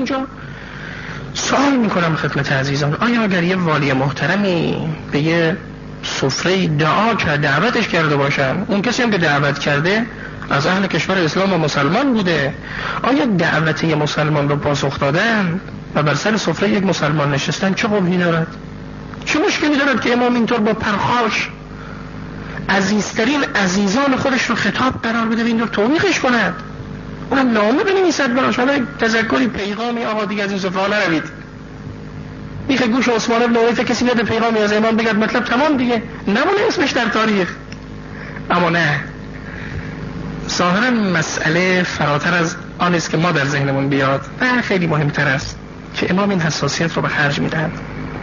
اینجا سوال میکنم خدمت عزیزان، آیا اگر یه والی محترمی به یه سفره دعوتش کرده باشن، اون کسی هم که دعوت کرده از اهل کشور اسلام و مسلمان بوده، آیا دعوت یه مسلمان رو پاسخ دادن و بر سر سفره یک مسلمان نشستن چه قبحی دارد؟ چه مشکلی دارد که امام اینطور با پرخاش عزیزترین عزیزان خودش رو خطاب قرار بده و این رو توبیخش کند؟ اونم نامه بنویسد براش، حالا تذکری پیغامی آقا دیگه از این سفره نروید، بیخ گوش عثمان بن حنیفه کسی نده پیغامی از امام بگد مطلب تمام دیگه، نمونه اسمش در تاریخ. اما نه، ظاهرا مسئله فراتر از آن است که ما در ذهنمون بیاد و خیلی مهمتر است که امام این حساسیت رو به خرج میدهند.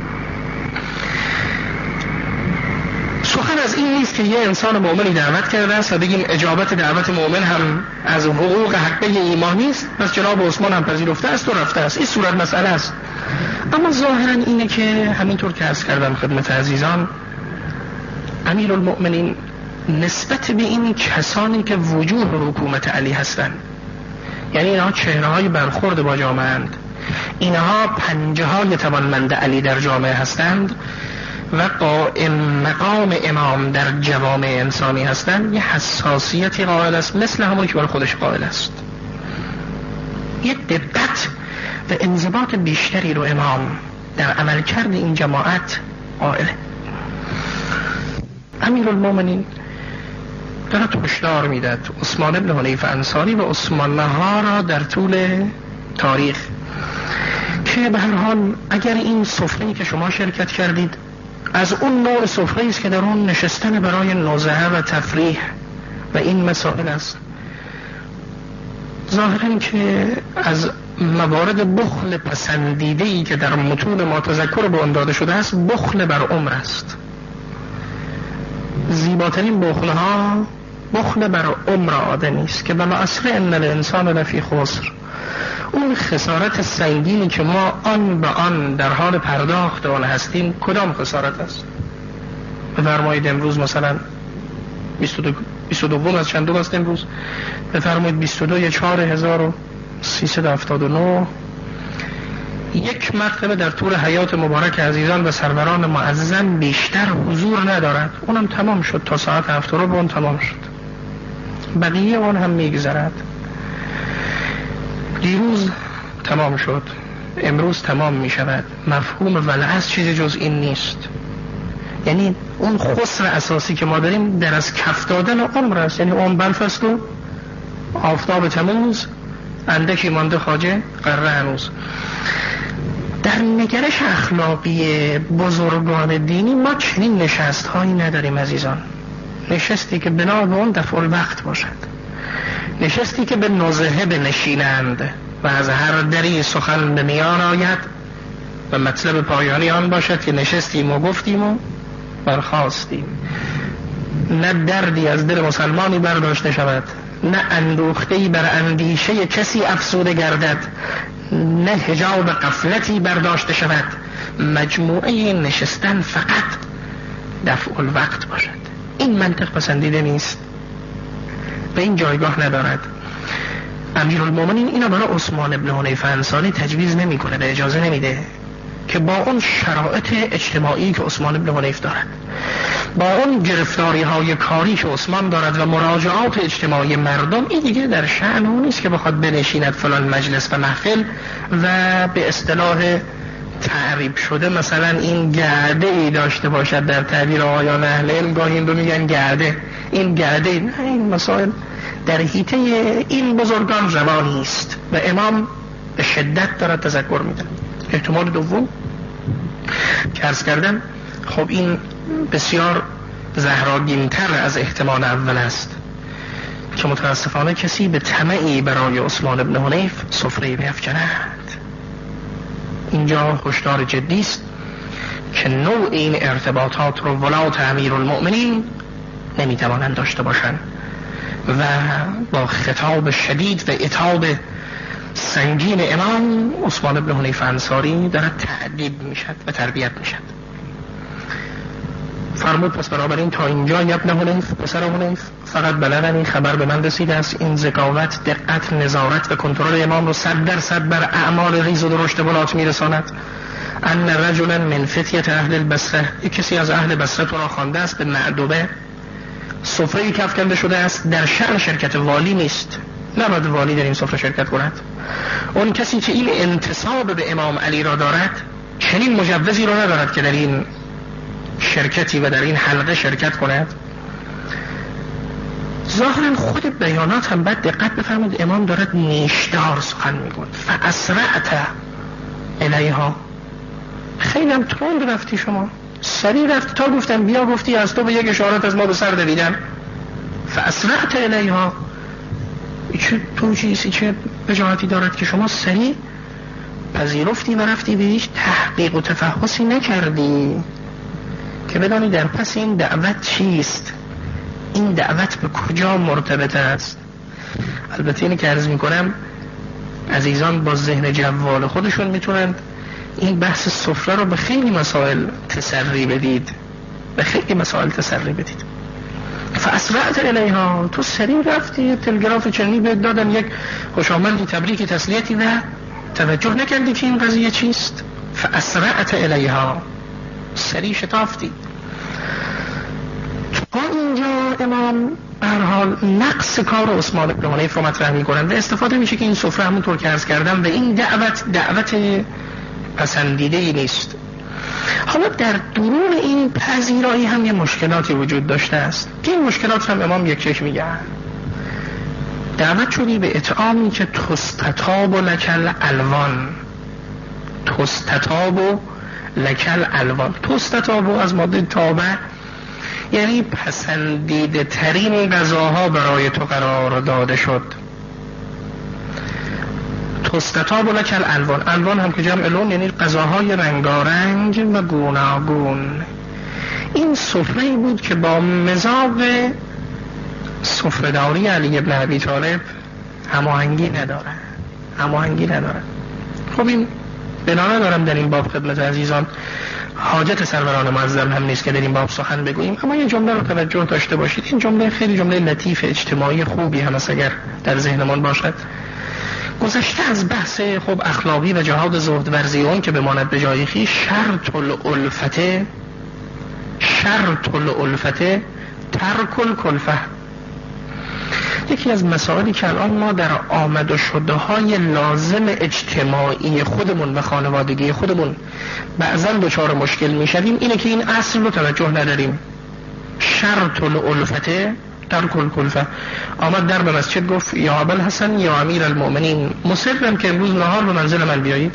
سخن از این نیست که یه انسان مؤمنی دعوت کرده است و بگیم اجابت دعوت مؤمن هم از حقوق حقه ایمان نیست، پس جناب عثمان هم پذیرفته است و رفته است. این صورت مسئله است. اما ظاهرا اینه که همینطور که عرض کردم خدمت عزیزان، امیرالمؤمنین نسبت به این کسانی که وجوه حکومت علی هستند، یعنی اینها چهره‌های برخورد با جامعه اند، اینها پنجه‌های توانمند علی در جامعه هستند و قائم مقام امام در جوامع انسانی هستند، یه حساسیتی قائل است مثل همونی که برای خودش قائل است. یه دقت و انضباط بیشتری رو امام در عملکرد این جماعت قائله. امیرالمومنین دارد هشدار میداد عثمان بن حنیفه انصاری و عثمان ها را در طول تاریخ که به هر حال اگر این سفره‌ای که شما شرکت کردید از اون نوع سفره‌ای است که در اون نشستن برای نزهه و تفریح و این مسائل است، ظاهراً که از موارد بخل پسندیده‌ای که در متون ما تذکر به آن داده شده است، بخل بر عمر است. زیباترین بخل‌ها بخل بر عمر آدمی است که بلا اصل ان الانسان لفی خسر. اون خسارت سنگینی که ما آن به آن در حال پرداخت آن هستیم کدام خسارت است؟ بفرمایید امروز مثلا 22 از چندم است امروز؟ بفرمایید 22/4/1379 یک مرتبه در طول حیات مبارک عزیزان و سروران معظم بیشتر حضور ندارد. اونم تمام شد، تا ساعت 7 به اون تمام شد، بقیه اون هم میگذرد. دیروز تمام شد، امروز تمام می شود. مفهوم ولعصر چیز جز این نیست. یعنی اون خسر اساسی که ما داریم در از کف دادن عمر است. یعنی اون بلفست و آفتاب تموز، اندکی مانده خواجه قره هنوز. در نگرش اخلاقی بزرگان دینی ما چنین نشست هایی نداریم عزیزان. نشستی که بنا به اون دفع الوقت باشد، نشستی که به نزهه بنشینند و از هر دری سخن به میان آید و مطلب پایانی آن باشد که نشستیم و گفتیم و برخاستیم. نه دردی از دل مسلمانی برداشته شود، نه اندوخته‌ای بر اندیشه کسی افسوده گردد، نه حجاب غفلتی برداشته شود. مجموعه نشستن فقط دفع الوقت باشد. این منطق پسندیده نیست و این جایگاه ندارد. امیرالمومنین اینا برای عثمان بن حنیفه انصاری تجویز نمیکنه، به اجازه نمیده که با اون شرایط اجتماعی که عثمان بن حنیفه دارد، با اون گرفتاری های کاری که عثمان دارد و مراجعات اجتماعی مردم، این دیگه در شأن اون نیست که بخواد بنشیند فلان مجلس و محفل و به اصطلاح تعریب شده مثلا این گرده ای داشته باشد. در تعبیر آقایان اهل علم گاهی این رو میگن گرده، این گرده. نه، این مسائل در حیطه این بزرگان روانی است و امام به شدت دارد تذکر میده. احتمال دوم که عرض کردم، خب این بسیار زهراگین‌تر از احتمال اول است که متاسفانه کسی به طمعی برای عثمان بن حنیف سفره بیفکند. اینجا هشدار جدی است که نوع این ارتباطات رو ولات امیرالمؤمنین نمیتوانند داشته باشند و با خطاب شدید و عتاب سنگین امام عثمان بن حنیفه انصاری دارد تعدیب میشد و تربیت میشد. فرمود پس بنابراین تا اینجا ابن حنیف پسر حنیف فقط بلغنی خبر به من رسیده است این ذکاوت، دقت، نظارت و کنترل امام رو 100% بر اعمال ریز و درشت بلات میرساند. ان رجلا من فتیه اهل البصره، یک کسی از اهل بصره تو را خوانده است به معدوبه، سفره‌ای که افکنده شده است، در شأن شرکت والی نیست، نباید والی در این سفره شرکت کند. اون کسی که این انتساب به امام علی را دارد چنین مجوزی را ندارد که در این شرکتی و در این حلقه شرکت کند. ظاهرا خود بیانات هم باید دقت بفرمایید، امام دارد نیشدار سخن میگوید. فاسرعت الیها، خیلی هم تند رفتی، شما سریع رفتی، تا گفتم بیا گفتی از تو به یک اشارت از ما به سر دویدن. فاسرعت الیها، چه توجیهی چه وجاهتی دارد که شما سریع پذیرفتی و رفتی به هیچ تحقیق و تفحصی نکردی که بدانی در پس این دعوت چیست، این دعوت به کجا مرتبط است. البته اینی که عرض میکنم عزیزان با ذهن جوال خودشون میتونند این بحث سفره رو به خیلی مسائل تسری بدید، به خیلی مسائل تسری بدید. فاسرعت الیها، تو سریع رفتی، تلگراف چنینی بهت دادن، یک خوش آمدی، تبریک، تسلیتی، و توجه نکردی که این قضیه چیست. فاسرعت الیها، سریع شتافتی. تا اینجا امام هر حال نقص کار عثمان بن حنیف رو مطرح می‌کنن و استفاده میشه که این سفره همونطور که عرض کردم و این دعوت پسندیده‌ای نیست. حالا در درون این پذیرایی هم یه مشکلاتی وجود داشته است که این مشکلات هم امام یک چک میگن. دعوت شدی به اطعامی که تستتاب لکل الوان، تستتاب لکل الوان، تستتاب از ماده تابه یعنی پسندیده ترین غذاها برای تو قرار داده شد. تستتاب لکل الوان، الوان هم که جمع لون یعنی غذاهای رنگارنگ و گوناگون. این سفره‌ای بود که با مذاق سفره‌داری علی ابن ابی طالب هماهنگی نداره. خب این بنا ندارم در این باب خدمت عزیزان حاجت سروران معظم هم نیست که در این باب سخن بگوییم، اما این جمله رو توجه داشته باشید. این جمله خیلی جمله لطیف اجتماعی خوبی هم است اگر در ذهنمان باشد. گذشته از بحث خب اخلاقی و جهاد زهد ورزی اون که بماند به جای خویش، شرط الالفته ترک الکلفه. یکی از مسائلی که الان ما در آمد و شده های لازم اجتماعی خودمون و خانوادگی خودمون بعضا دچار مشکل میشویم اینه که این اصل رو توجه نداریم. شرط الالفته ترک الکلفه. آمد در به مسجد گفت یا ابوالحسن یا امیر المؤمنین، مصرم که امروز نهار به منزل من بیایید.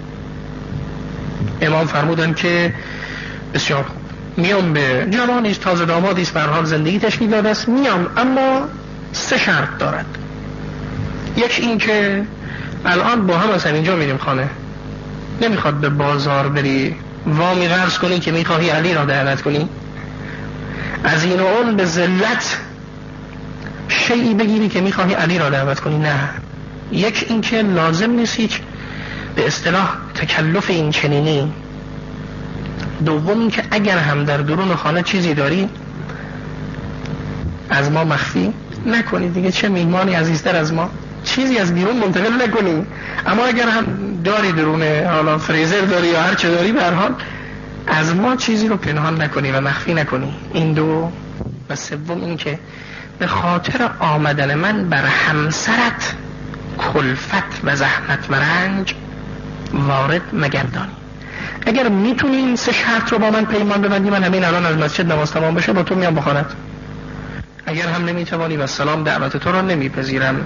امام فرمودن که بسیار میام، به جوانیست، تازه دامادیست، به هر حال زندگی تشکیل داده است، میام، اما 3 شرط دارد. یک این که الان با هم از اینجا میریم خانه، نمیخواد به بازار بری وامی قرض کنی که میخواهی علی را دعوت کنی، از این و اون به ذلت شیئی بگیری که میخواهی علی را دعوت کنی، نه. یک این که لازم نیست هیچ به اصطلاح تکلف این چنینی. دوم این که اگر هم در درون خانه چیزی داری از ما مخفی نکنی، دیگه چه میهمانی عزیزتر از ما، چیزی از بیرون منتقل نکنی. اما اگر هم داری درون، حالا فریزر داری یا هر چه داری، به هر حال از ما چیزی رو پنهان نکنی و مخفی نکنی. این دو. و سوم این که به خاطر آمدن من بر همسرت کلفت و زحمت و رنج وارد مگردانی. اگر میتونی این 3 شرط رو با من پیمان ببندی، من همین الان از مسجد نماز تمام بشه با تو میام بخانت. اگر هم نمیتوانی و سلام دعوت تو رو نمیپذیرم.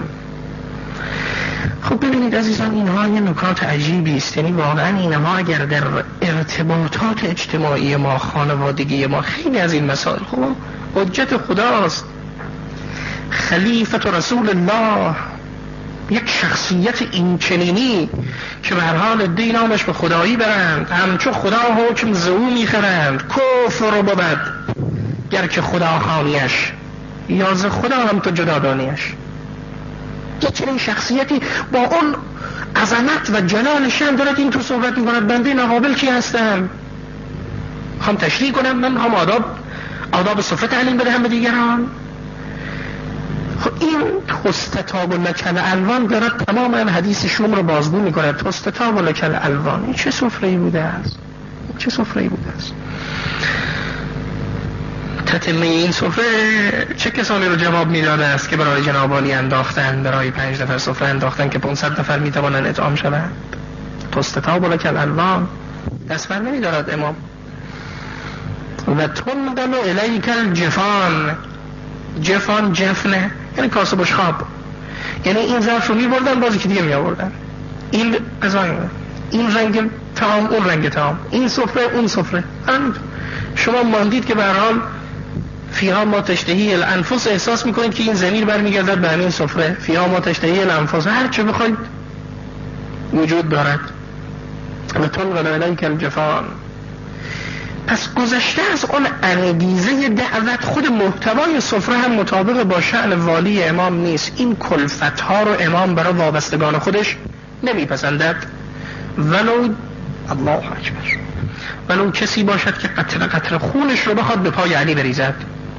خب ببینید عزیزان، اینها یه نکات عجیبی است. یعنی واقعا اینها اگر در ارتباطات اجتماعی ما، خانوادگی ما، خیلی از این مسائل خب حجت خداست، خلیفت رسول الله، یک شخصیت این چنینی که به هر حال دی نامش به خدایی برند، همچو خدا حکم زو میخرند، کفر و بود گر که خدا خانیش، یا ز خدا هم تو جدا دانیش. یک چنین شخصیتی با اون عظمت و جلال شان دارد این تو صحبت میکند. بنده ناقابل کی هستم؟ هم تشریح کنم، من هم آداب آداب سفره تعلیم بدهم به دیگران. خب این تستتاب لکل الوان دارد تمام این حدیث شوم رو بازگو میکنه. تستتاب لکل الوان، این چه سفره‌ای بوده است؟ چه سفره‌ای بوده است؟ تتمه این سفره چه کسانی رو جواب میداده است که برای جناب عالی انداختن، برای 5 نفر سفره انداختن که 500 نفر میتوانند اطعام شوند؟ تستتاب لکل الوان دست بر نمیدارد امام. و تنقل الیک الجفان، جفان جفنه یعنی کاسه بشخاب، یعنی این ظرف رو میبردن بازی که دیگه میآوردن، این قضایی این رنگ طعام اون رنگ طعام، این سفره اون سفره. شما ماندید که به هر حال فیها ما تشتهی الانفس، احساس میکنید که این ضمیر برمیگردد به همین سفره. فیها ما تشتهی الانفس، هر چه بخواید وجود دارد. و تنقل الیک الجفان. پس گذشته از اون انگیزه دعوت، خود محتوای سفره هم مطابق با شأن والی امام نیست. این کلفت‌ها رو امام برای وابستگان خودش نمیپسندد، ولو الله اکبر، ولو کسی باشد که قطره قطره خونش رو بخواد به پای علی بریزد.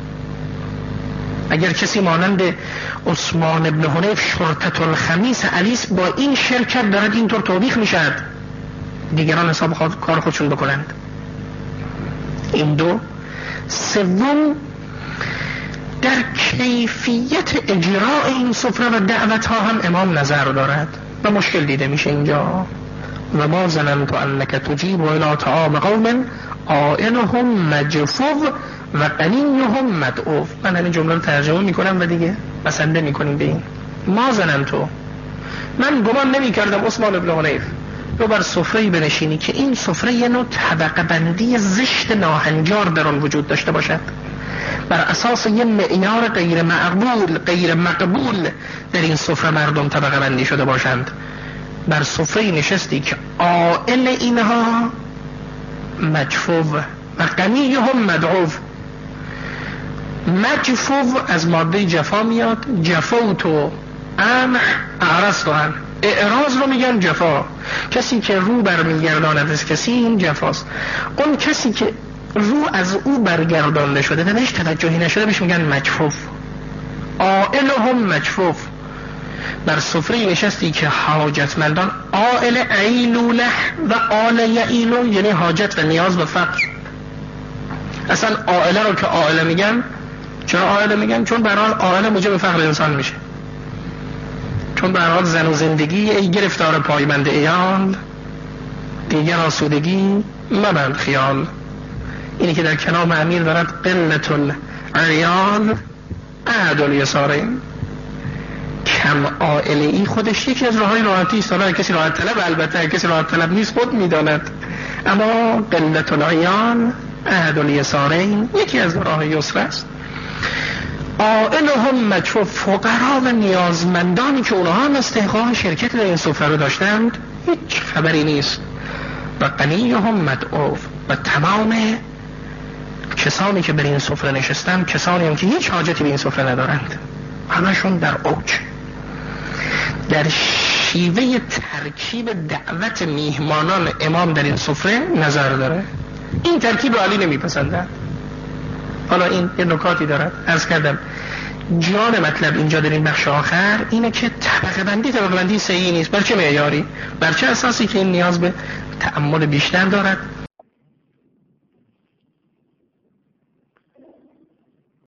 اگر کسی مانند عثمان ابن حنیف شرطة الخمیس علیس با این شرکت دارد اینطور توبیخ میشد، دیگران حساب کار خودشون بکنند. این دو. سوم، در کیفیت اجراء این سفره و دعوت ها هم امام نظر دارد و مشکل دیده میشه اینجا. و ما ظننت انک تجیب الی طعام قوم آئلهم مجفو و غنیهم مدعو. من همین جمله رو ترجمه میکنم و دیگه بسنده میکنیم به این. ما ظننتو، من گمان نمی کردم عثمان ابن حنیف تو بر سفره‌ای بنشینی که این سفره یه نوع طبقه بندی زشت ناهنجار در آن وجود داشته باشد، بر اساس یه معیار غیر مقبول در این سفره مردم طبقه بندی شده باشند. بر سفره نشستی که عائل اینها مجفو و غنیهم مدعو. مجفو از ماده جفا میاد، جفوتو ام اعرض دارن، اعراض رو میگن جفا. کسی که رو برمیگرداند از کسی این جفاست. اون کسی که رو از او برگردانده شده و بهش توجهی نشده بهش میگن مجفوف. عائلهم مجفوف. بر سفره نشستی که حاجتمندان، عائل عیلوله و آل یعیلو یعنی حاجت و نیاز و فقر. اصلا عائله رو که عائله میگن، چرا عائله میگن؟ چون برحال عائله موجب فقر انسان میشه، چون برحال زن و زندگی ای گرفتار پایبند ایال، دیگر آسودگی مبند خیال. اینی که در کلام امیر دارد قلت العیال اعدل یسارین. کم عائله ای خودش یکی از راههای راحتی است. حالا کسی راحت طلب، البته کسی راحت طلب نیست خود میداند، اما قلت العیال اعدل یسارین یکی از راه یسر است. عائلهم مجفو، فقرا و نیازمندانی که اونها هم استحقاق شرکت در این سفره رو داشتند هیچ خبری نیست. و غنیهم مدعو، و تمام کسانی که بر این سفره نشستند کسانی هم که هیچ حاجتی به این سفره ندارند، همشون در اوج. در شیوه ترکیب دعوت میهمانان امام در این سفره نظر داره. این ترکیب علی نمیپسندند. حالا این یه نکاتی دارد، عرض کردم جان مطلب اینجا در این بخش آخر اینه که طبقه بندی صحیح نیست. بر چه معیاری؟ بر چه اساسی که این نیاز به تأمل بیشتر دارد